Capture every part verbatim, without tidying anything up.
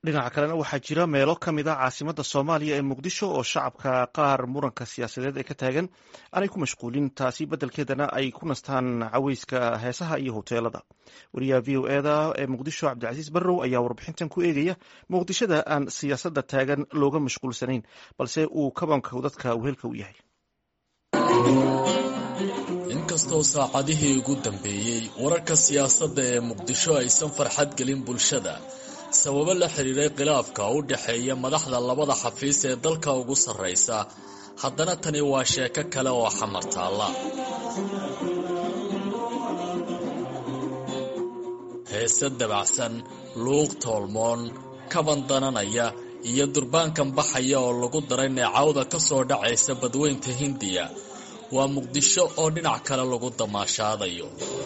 dhinaca kalena waxaa jira meelo ka mid a caasimadda soomaaliya ee muqdisho oo shacabka qaar muranka siyaasadeed ee ka taagan aanay ku mashquulin taasi beddelkeedana ay ku nastaan caweyska heesaha iyo hoteelada. wariyaha v o eda ee muqdisho cabdicasiis barrow ayaa warbixintan ku eegaya muqdishada aan siyaasadda taagan looga mashquulsanayn balse uu kabanka dadka wehelka u yahay. inkastoo saacadihii ugu dambeeyey wararka siyaasadda ee muqdisho aysan farxad gelin bulshada sababo la xiriiray khilaafka u dhaxeeya madaxda labada xafiis ee dalka ugu sarreysa, haddana tani waa sheeko kale oo xamar taalla. heese dabacsan, luuq toolmoon, kaban dananaya iyo durbaankan baxaya oo lagu daray neecawda ka soo dhacaysa badweynta hindiya waa muqdisho oo dhinac kale lagu damaashaadayo.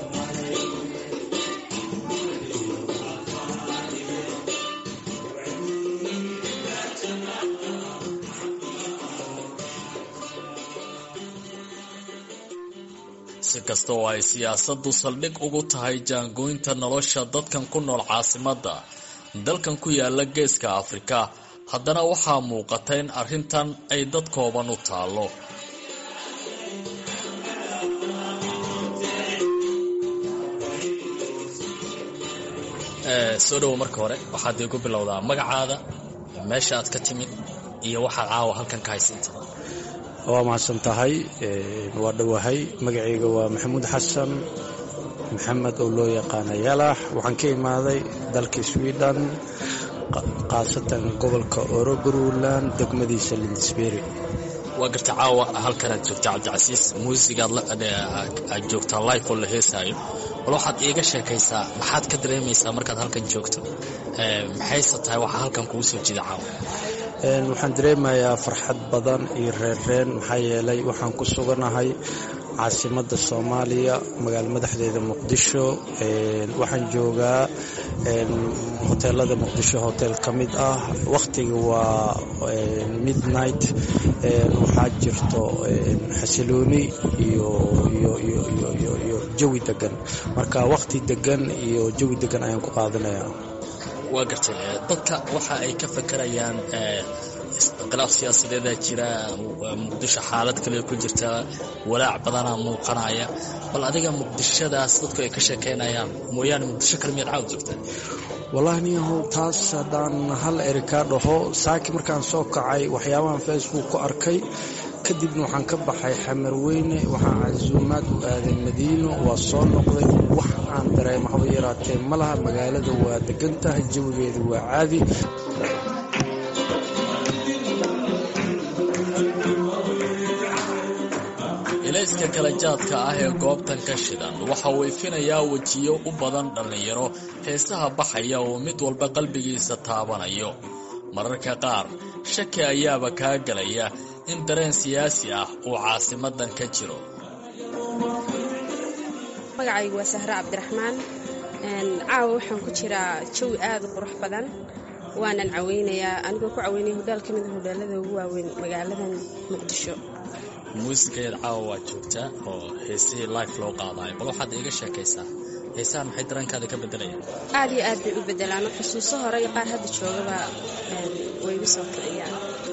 si kasta oo ay siyaasaddu saldhig ugu tahay jaangooynta nolosha dadkan ku nool caasimadda dalkan ku yaala geeska Afrika, haddana waxaa muuqata in arrintan ay dad kooban u taallo. soo dhawo marka hore waxaad igu bilowdaa magacaada, meesha aad ka timid iyo waxaad caawa halkan ka haysantaa. waa mahadsan tahay. waa dhowahay. magacayga waa maxamuud xasan maxamed oo loo yaqaana yalax. waxaan ka imaaday dalka Sweden, khaasatan gobolka Örebroland, degmadiisa Lindesberg. waa garta caawa halkan aad joogtaa cabdicasiis, muusigaad aad joogtaa live oo la heesaayo, bal waxaad iiga sheekaysaa maxaad ka dareemaysaa markaad halkan joogto, maxayse tahay waxaa halkan kugu soo jida caawa? waxaan dareemayaa farxad badan iyo reerreen, maxaa yeelay waxaan ku suganahay caasimadda Soomaaliya, magaalo madaxdeeda Muqdisho. waxaan joogaa hoteelada Muqdisho hotel ka mid ah. waqtiga waa midnight. waxaa jirto xasilooni iyo iyo iyo iyo iyo jawi degan, marka waqti degan iyo jawi degan ayaan ku qaadanayaa. waa gartay dadka waxa ay ka fakarayaan khilaaf siyaasadeed jira, muqdisho xaalad kale ku jirta, walaac badan muuqanaya, bal adiga muqdishadaas dadku ay ka sheekeynayaan mooyaane muqdisho kale miyaad caawd joogtaa? wallahi niyahow taas haddaan hal eri kaa dhaho, saaki markaan soo kacay waxyaabahan Facebook ku arkay, kadibna waxaan ka baxay Xamarweyne, waxaan casuumaad u aaday Madiino, waa soo noqday. wax aan dareemo haba yaraatee ma laha. magaalada waa degan tahay, jawigeedu waa caadi. ilayska kala jaadka ah ee goobtan ka shidan waxa uu ifinayaa wejiyo u badan dhallinyaro heesaha baxaya oo mid walba qalbigiisa taabanayo. mararka qaar shaki ayaaba kaa galaya in dareen siyaasi ah uu caasimadan ka jiro. magacaygu waa Sahra Cabdiraxmaan. caawa waxaan ku jiraa jawi aad u qurux badan, waanan caweynayaa anigoo ku caweynaya hodaal ka mid ah hodaalada ugu waaweyn magaaladan Muqdisho. muusigeed caawa waa joogtaa oo heesihii live loo qaadayo, bal waxaad iiga sheekaysaa heesahan maxay dareenkaada ka beddelayaan? aad iyo aad bay u beddelaan. xusuuso hore iyo qaar hadda joogaba way igu soo kiciyaan.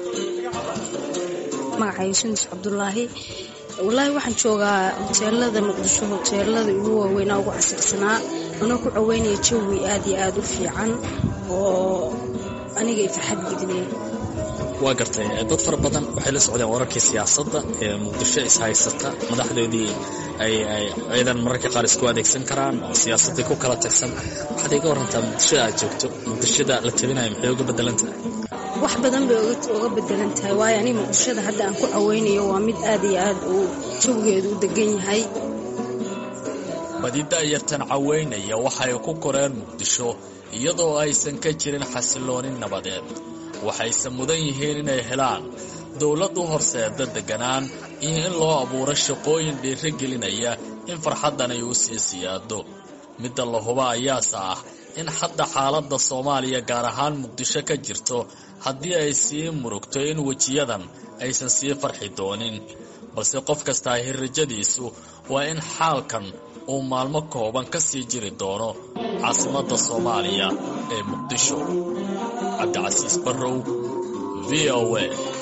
magacaygu Shindis Cabdullaahi. wallaahi waxaan joogaa hoteelada Muqdisho, hoteelada ugu waaweynaa ugu casirsanaa, anoo ku caweynaya jawi aad iyo aad u fiican oo aniga ay farxad gelinaya. waa gartay dad fara badan waxay la socdeen wararkii siyaasadda ee Muqdisho is haysata, madaxdoodii ay ay ciidan mararka qaar isku adeegsan karaan oo siyaasadii ku kala tagsan. waxaad iga warantaa Muqdisho aad joogto, Muqdishada la tabinayo maxay uga beddelan tahay? wax badan bay uga beddelan tahay, waayo aniga Muqdishada hadda aan ku caweynayo waa mid aad iyo aad uu jawigeedu u degan yahay. badida yartan caweynaya waxay ku koreen Muqdisho iyadoo aysan ka jirin xasilooni nabadeed. waxayse mudan yihiin inay helaan dowlad u horseeda deganaan iyo in loo abuuro shaqooyin dhiirigelinaya in farxaddan ay u sii siyaado. midda la huba ayaase ah in hadda xaaladda Soomaaliya gaar ahaan Muqdisho ka jirto haddii ay sii murugto in wejiyadan aysan sii farxi doonin, balse qof kastaa hirrajadiisu waa in xaalkan uu maalmo kooban ka sii jiri doono caasimadda Soomaaliya ee Muqdisho. cabdilcasiis barrow v o a